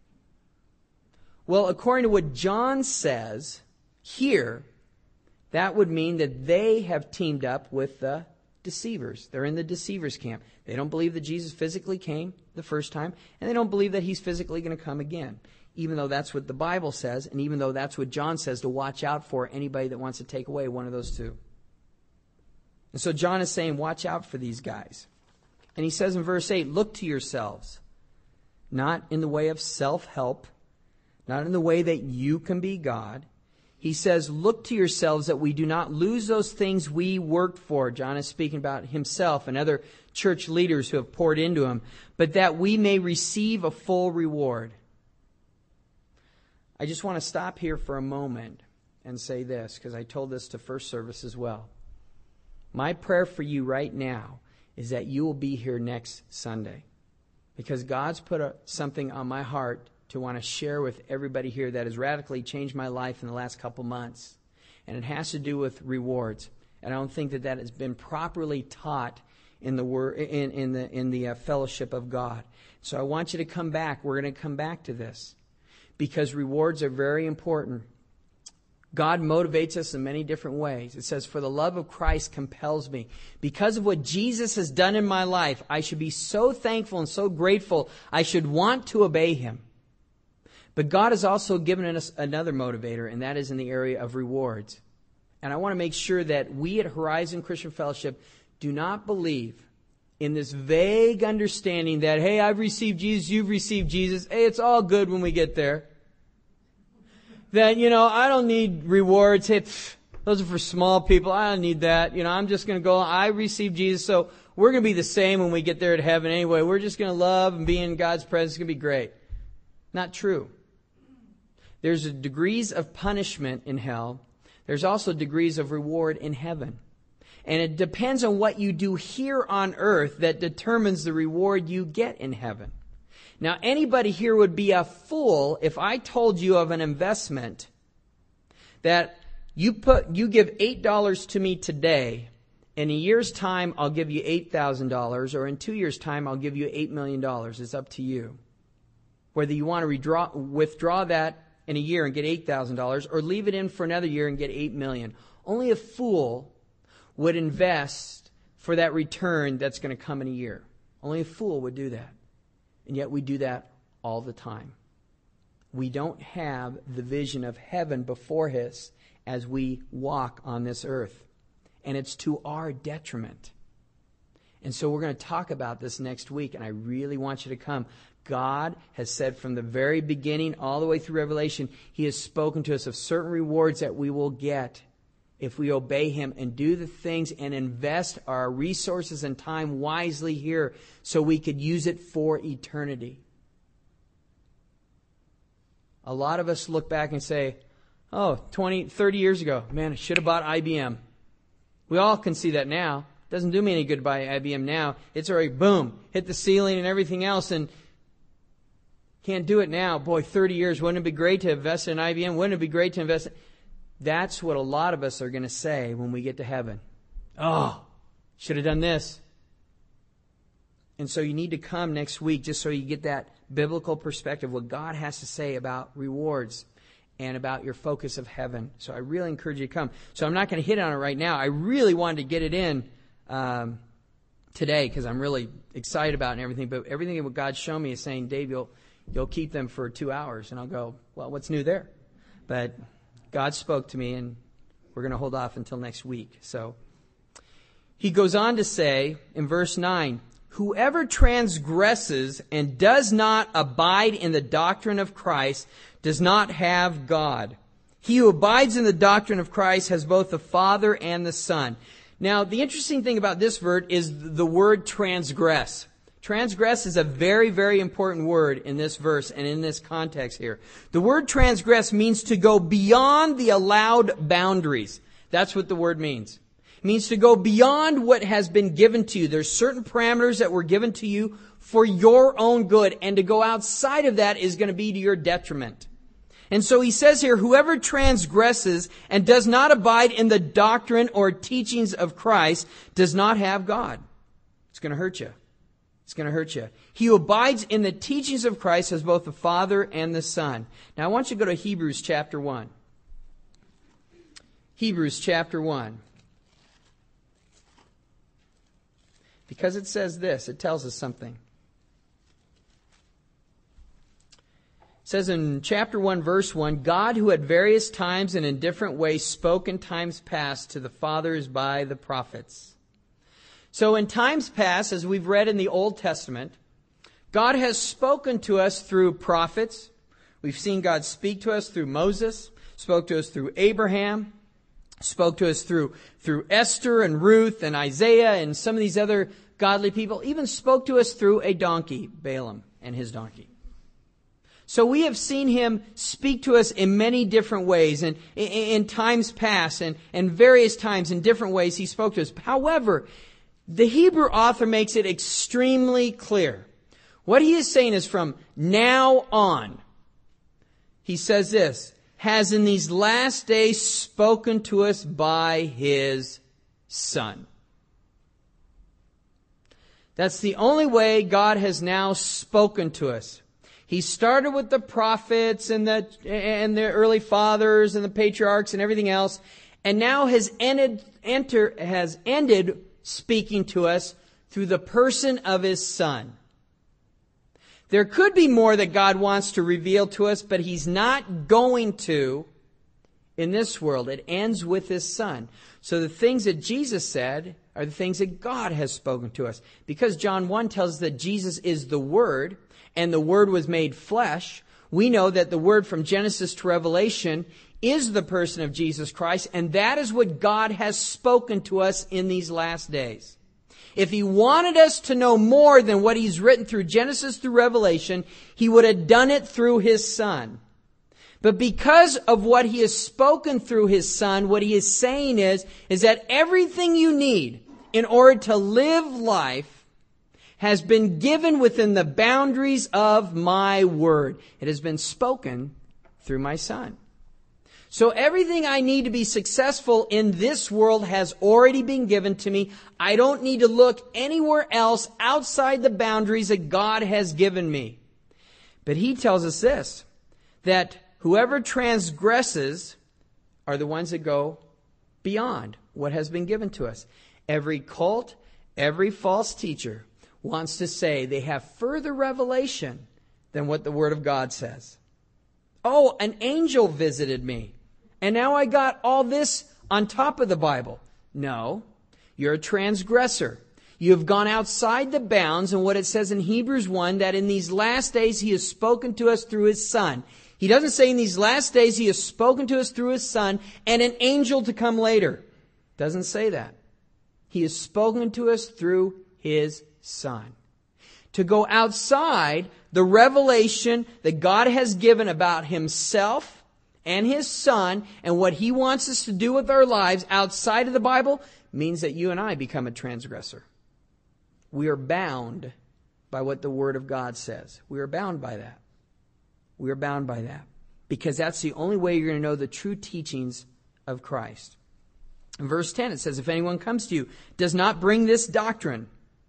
Well, according to what John says here, that would mean that they have teamed up with the deceivers. They're in the deceivers' camp. They don't believe that Jesus physically came the first time, and they don't believe that he's physically going to come again, even though that's what the Bible says, and even though that's what John says to watch out for anybody that wants to take away one of those two. And so John is saying, watch out for these guys. And he says in verse 8, look to yourselves, not in the way of self-help, not in the way that you can be God. he says, look to yourselves that we do not lose those things we worked for. John is speaking about himself and other church leaders who have poured into him, but that we may receive a full reward. I just want to stop here for a moment and say this, because I told this to first service as well. My prayer for you right now is that you will be here next Sunday, because God's put something on my heart to want to share with everybody here that has radically changed my life in the last couple months. And it has to do with rewards. And I don't think that has been properly taught in the word, in the fellowship of God. So I want you to come back. We're going to come back to this, because rewards are very important. God motivates us in many different ways. It says, for the love of Christ compels me. Because of what Jesus has done in my life, I should be so thankful and so grateful. I should want to obey Him. But God has also given us another motivator, and that is in the area of rewards. And I want to make sure that we at Horizon Christian Fellowship do not believe in this vague understanding that, hey, I've received Jesus, you've received Jesus. Hey, it's all good when we get there. That, I don't need rewards. Hey, those are for small people. I don't need that. I'm just going to go, I received Jesus, so we're going to be the same when we get there to heaven anyway. We're just going to love and be in God's presence. It's going to be great. Not true. There's degrees of punishment in hell. There's also degrees of reward in heaven. And it depends on what you do here on earth that determines the reward you get in heaven. Now, anybody here would be a fool if I told you of an investment that you give $8 to me today. In a year's time, I'll give you $8,000, or in 2 years' time, I'll give you $8 million. It's up to you. Whether you want to withdraw that in a year and get $8,000, or leave it in for another year and get $8 million. Only a fool would invest for that return that's going to come in a year. Only a fool would do that. And yet we do that all the time. We don't have the vision of heaven before us as we walk on this earth. And it's to our detriment. And so we're going to talk about this next week, and I really want you to come. God has said from the very beginning all the way through Revelation, He has spoken to us of certain rewards that we will get if we obey Him and do the things and invest our resources and time wisely here so we could use it for eternity. A lot of us look back and say, 20, 30 years ago, man, I should have bought IBM. We all can see that now. It doesn't do me any good to buy IBM now. It's already, boom, hit the ceiling and everything else, and can't do it now. Boy, 30 years, wouldn't it be great to invest in IBM? Wouldn't it be great to invest in... That's what a lot of us are going to say when we get to heaven. Oh, should have done this. And so you need to come next week just so you get that biblical perspective, what God has to say about rewards and about your focus of heaven. So I really encourage you to come. So I'm not going to hit on it right now. I really wanted to get it in today because I'm really excited about it and everything. But everything that God's shown me is saying, Dave, you'll keep them for 2 hours. And I'll go, well, what's new there? But God spoke to me, and we're going to hold off until next week. So he goes on to say in verse 9, whoever transgresses and does not abide in the doctrine of Christ does not have God. He who abides in the doctrine of Christ has both the Father and the Son. Now, the interesting thing about this verse is the word transgress. Transgress is a very, very important word in this verse and in this context here. The word transgress means to go beyond the allowed boundaries. That's what the word means. It means to go beyond what has been given to you. There's certain parameters that were given to you for your own good, and to go outside of that is going to be to your detriment. And so he says here, whoever transgresses and does not abide in the doctrine or teachings of Christ does not have God. It's going to hurt you. It's going to hurt you. He who abides in the teachings of Christ has both the Father and the Son. Now I want you to go to Hebrews chapter 1. Hebrews chapter 1. Because it says this, it tells us something. It says in chapter 1, verse 1, God who at various times and in different ways spoke in times past to the fathers by the prophets. So in times past, as we've read in the Old Testament, God has spoken to us through prophets. We've seen God speak to us through Moses. spoke to us through Abraham, spoke to us through Esther and Ruth and Isaiah and some of these other godly people, even spoke to us through a donkey, Balaam and his donkey. So we have seen him speak to us in many different ways, and in times past, and various times in different ways he spoke to us. However, the Hebrew author makes it extremely clear. What he is saying is from now on, he says this, has in these last days spoken to us by his Son. That's the only way God has now spoken to us. He started with the prophets and the early fathers and the patriarchs and everything else, and now has ended speaking to us through the person of his Son. There could be more that God wants to reveal to us, but he's not going to in this world. It ends with his Son. So the things that Jesus said are the things that God has spoken to us. Because John 1 tells us that Jesus is the Word, and the Word was made flesh, we know that the Word from Genesis to Revelation is the person of Jesus Christ, and that is what God has spoken to us in these last days. If he wanted us to know more than what he's written through Genesis through Revelation, he would have done it through his Son. But because of what he has spoken through his Son, what he is saying is that everything you need in order to live life has been given within the boundaries of my Word. It has been spoken through my Son. So everything I need to be successful in this world has already been given to me. I don't need to look anywhere else outside the boundaries that God has given me. But he tells us this, that whoever transgresses are the ones that go beyond what has been given to us. Every cult, every false teacher wants to say they have further revelation than what the Word of God says. Oh, an angel visited me, and now I got all this on top of the Bible. No, you're a transgressor. You have gone outside the bounds, and what it says in Hebrews 1, that in these last days he has spoken to us through his Son. He doesn't say in these last days he has spoken to us through his Son and an angel to come later. Doesn't say that. He has spoken to us through his Son. To go outside the revelation that God has given about himself and his Son and what he wants us to do with our lives outside of the Bible means that you and I become a transgressor. We are bound by what the Word of God says. We are bound by that. We are bound by that. Because that's the only way you're going to know the true teachings of Christ. In verse 10 it says, if anyone comes to you, does not bring this doctrine,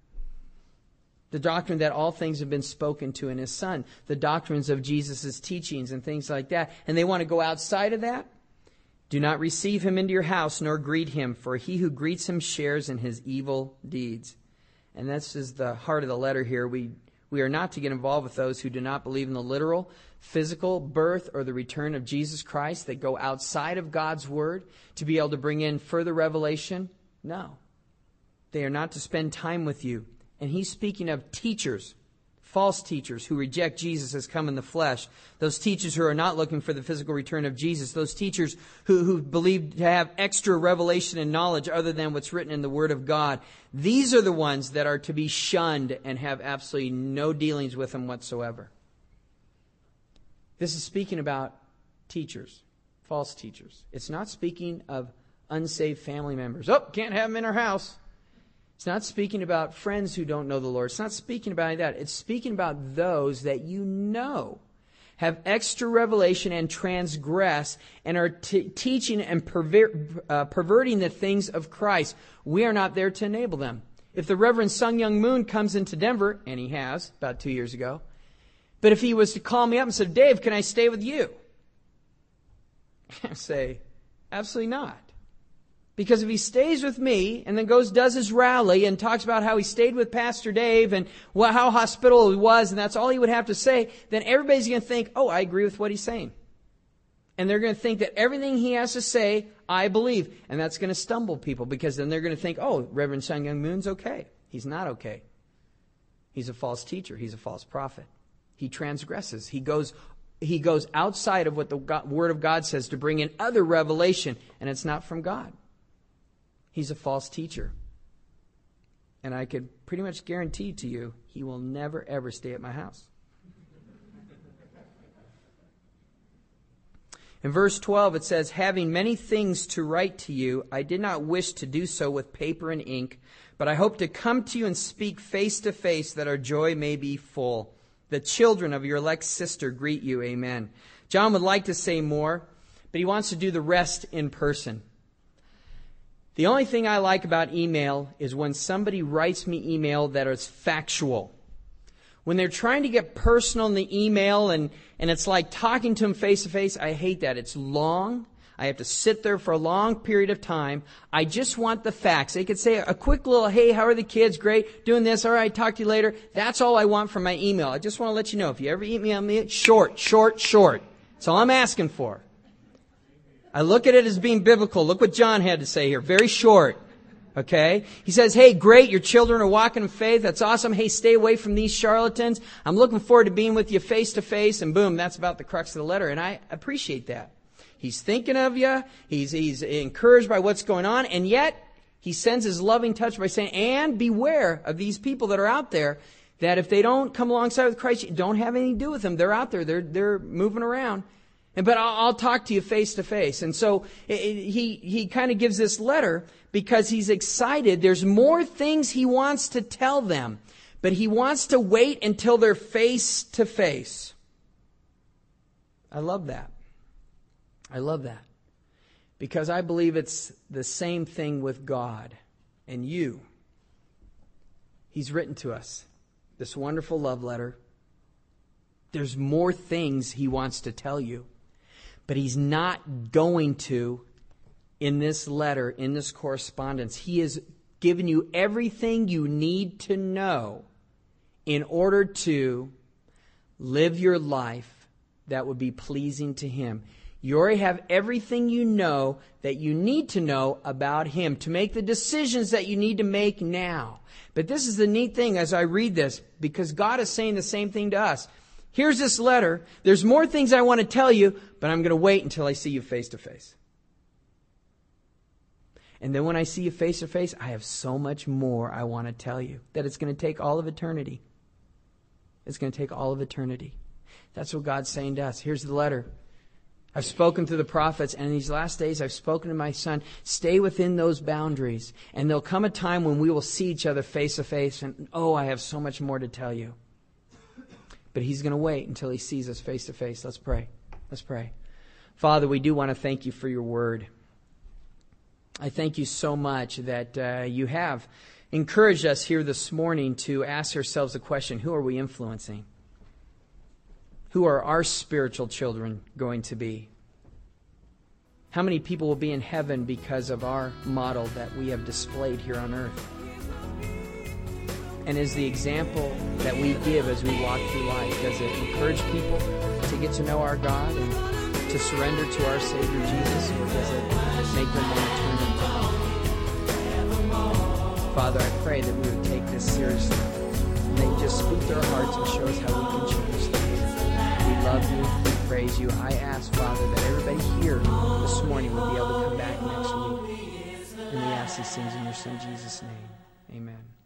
the doctrine that all things have been spoken to in his Son, the doctrines of Jesus' teachings and things like that, and they want to go outside of that, do not receive him into your house nor greet him, for he who greets him shares in his evil deeds. And this is the heart of the letter here. We are not to get involved with those who do not believe in the literal, physical birth or the return of Jesus Christ, that go outside of God's Word to be able to bring in further revelation. No. They are not to spend time with you. And he's speaking of teachers, false teachers who reject Jesus as come in the flesh. Those teachers who are not looking for the physical return of Jesus. Those teachers who believe to have extra revelation and knowledge other than what's written in the Word of God. These are the ones that are to be shunned and have absolutely no dealings with them whatsoever. This is speaking about teachers, false teachers. It's not speaking of unsaved family members. Oh, can't have them in our house. It's not speaking about friends who don't know the Lord. It's not speaking about any of that. It's speaking about those that you know have extra revelation and transgress and are teaching and perverting the things of Christ. We are not there to enable them. If the Reverend Sung Young Moon comes into Denver, and he has about 2 years ago, but if he was to call me up and say, Dave, can I stay with you? I say, absolutely not. Because if he stays with me and then does his rally and talks about how he stayed with Pastor Dave and how hospitable he was, and that's all he would have to say, then everybody's going to think, oh, I agree with what he's saying. And they're going to think that everything he has to say, I believe. And that's going to stumble people, because then they're going to think, oh, Reverend Sung Young Moon's okay. He's not okay. He's a false teacher. He's a false prophet. He transgresses. He goes he goes outside of what the Word of God says to bring in other revelation, and it's not from God. He's a false teacher. And I could pretty much guarantee to you, he will never, ever stay at my house. In verse 12, it says, having many things to write to you, I did not wish to do so with paper and ink, but I hope to come to you and speak face to face, that our joy may be full. The children of your elect sister greet you. Amen. John would like to say more, but he wants to do the rest in person. The only thing I like about email is when somebody writes me email that is factual. When they're trying to get personal in the email and it's like talking to them face to face, I hate that. It's long. I have to sit there for a long period of time. I just want the facts. They could say a quick little, hey, how are the kids? Great. Doing this. All right. Talk to you later. That's all I want from my email. I just want to let you know, if you ever email me, short. That's all I'm asking for. I look at it as being biblical. Look what John had to say here. Very short. Okay? He says, hey, great, your children are walking in faith. That's awesome. Hey, stay away from these charlatans. I'm looking forward to being with you face to face. And boom, that's about the crux of the letter. And I appreciate that. He's thinking of you. He's encouraged by what's going on. And yet, he sends his loving touch by saying, and beware of these people that are out there, that if they don't come alongside with Christ, you don't have anything to do with them. They're out there. They're moving around. But I'll talk to you face to face. And so he kind of gives this letter because he's excited. There's more things he wants to tell them, but he wants to wait until they're face to face. I love that. I love that. Because I believe it's the same thing with God and you. He's written to us this wonderful love letter. There's more things he wants to tell you. But he's not going to in this letter, in this correspondence. He has given you everything you need to know in order to live your life that would be pleasing to him. You already have everything you know that you need to know about him to make the decisions that you need to make now. But this is the neat thing as I read this, because God is saying the same thing to us. Here's this letter. There's more things I want to tell you, but I'm going to wait until I see you face to face. And then when I see you face to face, I have so much more I want to tell you that it's going to take all of eternity. It's going to take all of eternity. That's what God's saying to us. Here's the letter. I've spoken to the prophets, and in these last days I've spoken to my son. Stay within those boundaries, and there'll come a time when we will see each other face to face, and I have so much more to tell you. But he's going to wait until he sees us face to face. Let's pray. Let's pray. Father, we do want to thank you for your word. I thank you so much that you have encouraged us here this morning to ask ourselves the question, who are we influencing? Who are our spiritual children going to be? How many people will be in heaven because of our model that we have displayed here on earth? And is the example that we give as we walk through life, does it encourage people to get to know our God and to surrender to our Savior Jesus, or does it make them want to turn them down? Father, I pray that we would take this seriously. And that you just speak to our hearts and show us how we can change things. We love you. We praise you. I ask, Father, that everybody here this morning would be able to come back next week. And we ask these things in your Son, Jesus' name. Amen.